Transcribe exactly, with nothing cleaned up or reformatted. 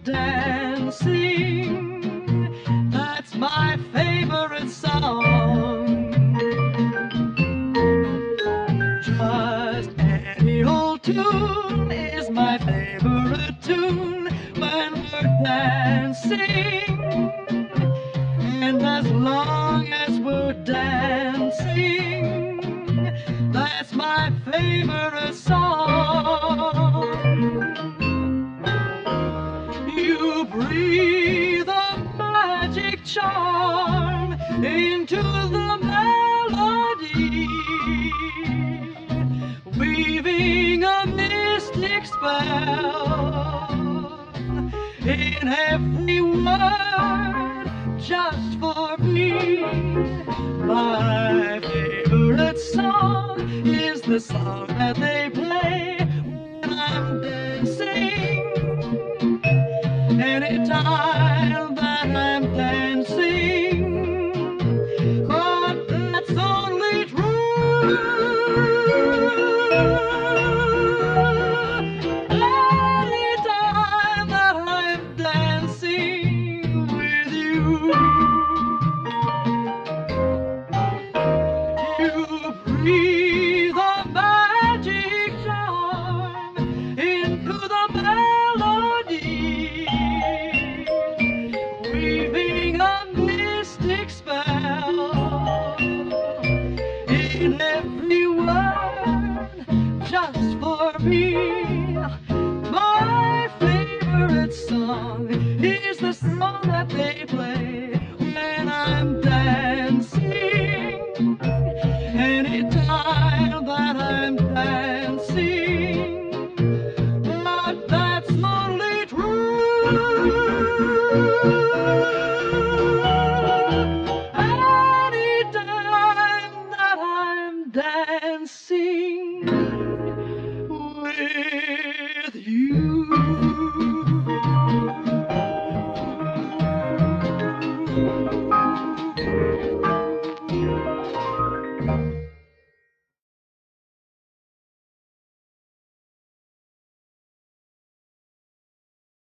dancing. That's my favorite song. Just any old tune is my favorite tune when we're dancing. And as long as we're dancing, that's my favorite song. You breathe a magic charm into the melody, weaving a mystic spell in every word just for me. My favorite song is the song that they play when I'm dancing. Anytime that I'm dancing, but that's only true. Anytime that I'm dancing with you, you breathe a magic charm into the melody, weaving a mystic spell in every word just for me. My favorite song is the song that they play when I'm dancing. Anytime that I'm dancing, but that's only true. Anytime that I'm dancing with you.